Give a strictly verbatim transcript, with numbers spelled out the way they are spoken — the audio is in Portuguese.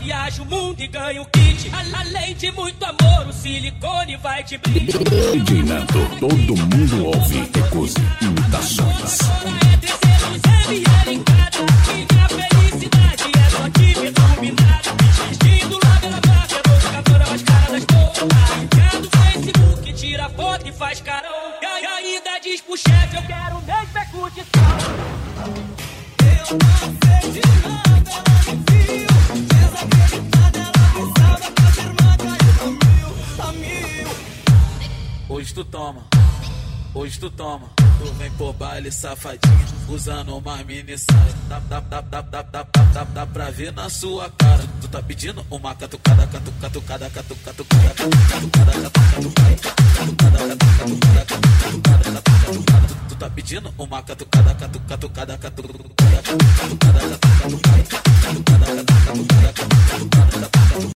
viaja o mundo e ganha o kit. Além de muito amor, o silicone vai te brindar. D J Nando, todo mundo ouve. Ecose Imitações. É trezentos mililitros em cada. Minha felicidade é só te ver dominada. Vestindo lá pela máfia, buscadora mais cara das porras. Quer do Facebook, tira foto e faz carão. E ainda diz pro chefe, eu quero mesmo é curtição. Eu não sei de nada, ela me viu. Desacreditada, ela me salva. Com a irmã caiu a mil, a mil. Hoje tu toma, hoje tu toma. Tu vem por baile safadinho, usando uma mini saia. Dá, dá, dá, dá, dá, dá, dá, dá, dá pra ver na sua cara. Tu tá pedindo uma catucada, catucada, catucada, catucada, catucada, catucada, catucada, catucada, catucada. Tu tá pedindo uma catucada, catucada, catucada, catucada, catucada.